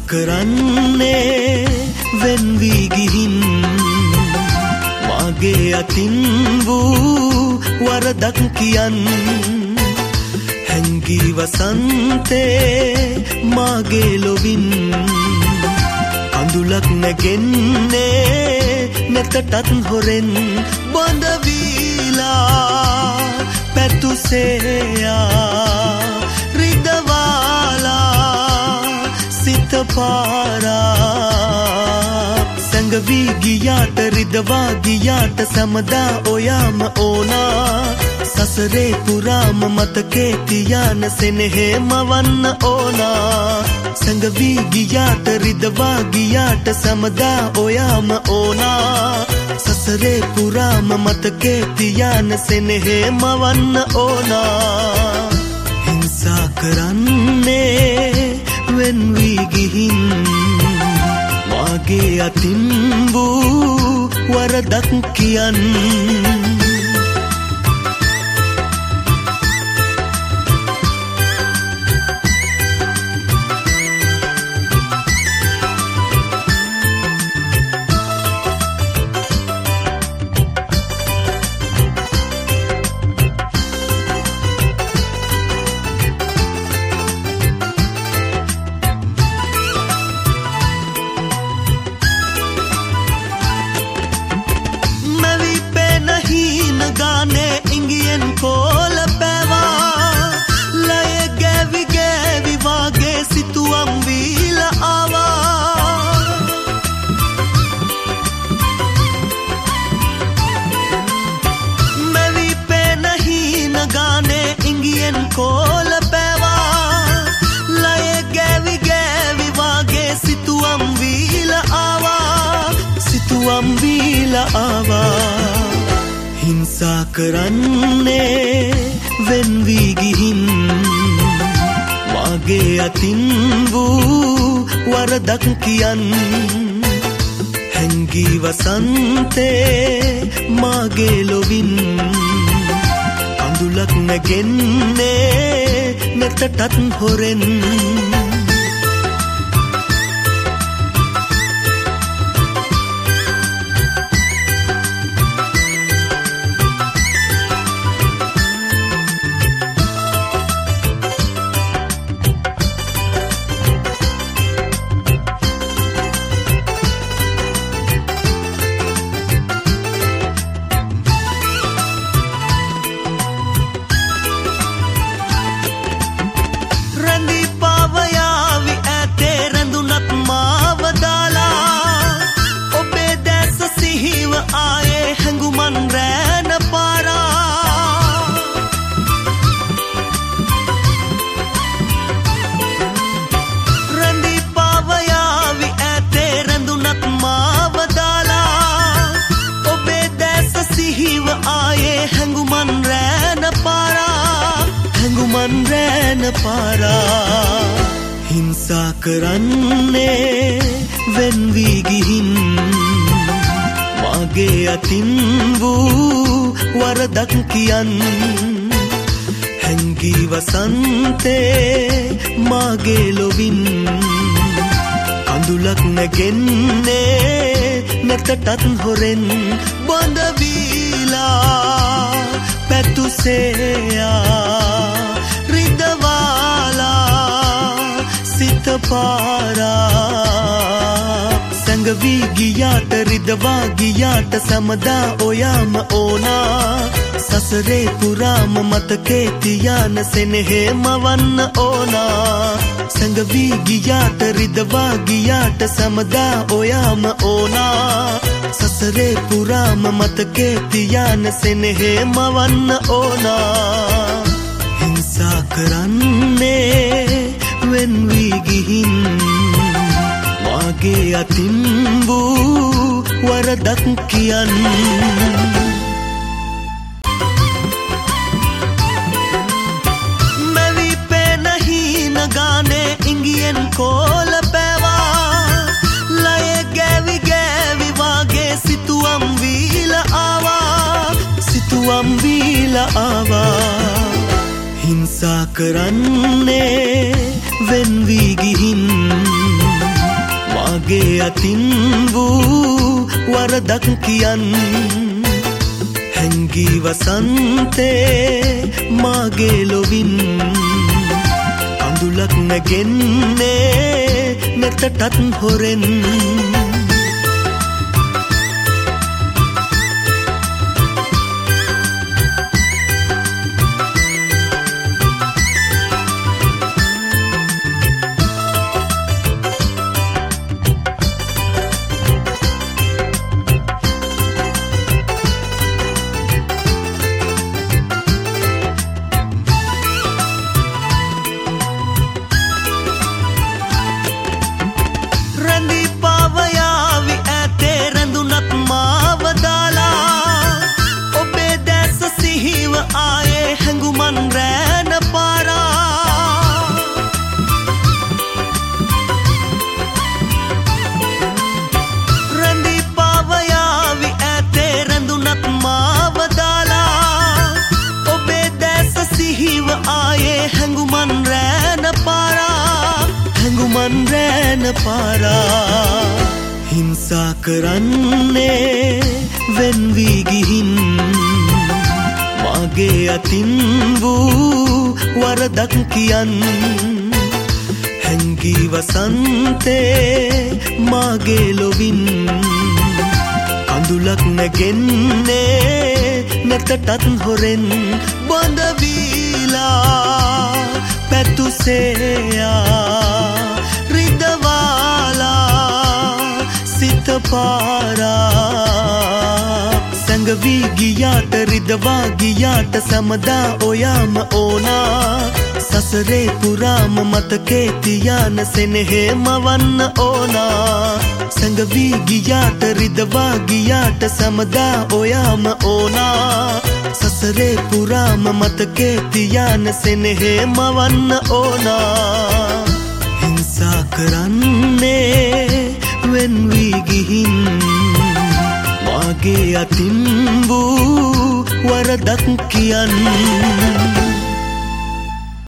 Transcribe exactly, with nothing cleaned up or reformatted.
කරන්නේ වෙන් වී ගිහින් මාගේ අතින් වූ වරදක් කියන් හැංගී වසන්තේ මාගේ ලොවින් අඳුලක් නැගෙන්නේ නැතටත් හොරෙන් බඳ වීලා පැතුසේයා රිදවාලා සිත පාරා සංගවී ගියාට රිදවා ගියාට සමදා ඔයාම ඕනා සසරේ පුරාම මතකේ තියාන සෙනෙහේ මවන්න ඕනා සංගවී ගියාට රිදවා ගියාට සමදා ඔයාම ඕනා සසරේ පුරාම මතකේ තියාන සෙනෙහේ මවන්න ඕනා හිංසා කරන්නේ වෙන් වී ගිහින් මාගේ අතින් වූ වරදක් කියන් හිංසා කරන්නේ වෙන් වී ගිහින් මාගේ අතින් වූ වරදක් කියන් හැංගී වසන්තේ මාගේ ලොවින් අඳුලක් නැගෙන්නේ නැතටත් හොරෙන් හිංසා කරන්නේ වෙන් වී ගිහින් මාගේ අතින් වූ වරදක් කියන් හැංගී වසන්තේ මාගේ ලොවින් අඳුලක් නැගෙන්නේ නැතටත් හොරෙන් බඳ වීලා පැතුසේයා සිත පාරා සංගවී ගියාට රිදවා ගියාට සමදා ඔයාම ඕනා සසරේ පුරාම මතකේ තියාන සෙනෙහේ මවන්න ඕනා සංගවී ගියාට රිදවා ගියාට සමදා ඔයාම ඕනා සසරේ පුරාම මතකේ තියාන සෙනෙහේ මවන්න ඕනා හිංසා කරන්නේ වෙන් වී ගිහින් මාගේ අතින් වූ වරදක් කියන් මැවි පෙන හීන ගානේ ඉංගියෙන් කෝල පැවා ලය ගැවි ගැවි වාගේ සිතුවම් වීල ආවා සිතුවම් වීල ආවා හිංසා කරන්නේ වෙන් වී ගිහින් මාගේ අතින් වූ වරදක් කියන් හැංගී වසන්තේ මාගේ ලොවින් අඳුලක් නැගෙන්නේ නැතටත් හොරෙන් පාරා හිංසා කරන්නේ වෙන් වී ගිහින් මාගේ අතින් වූ වරදක් කියන් හැංගී වසන්තේ මාගේ ලොවින් අඳුලක් නැගෙන්නේ නැතටත් හොරෙන් බොඳ වීලා පැතුසේයා සිත පාරා සැඟවී ගියාට රිදවා ගියාට සමදා ඔයාම ඕනා සසරේ පුරාම මතකේ තියාන සෙනෙහේ මවන්න ඕනා සැඟවී ගියාට රිදවා ගියාට සමදා ඔයාම ඕනා සසරේ පුරාම මතකේ තියාන සෙනෙහේ මවන්න ඕනා හිංසා කරන්නේ වෙන් වී ගිහින් මාගේ අතින් වූ වරදක් කියන්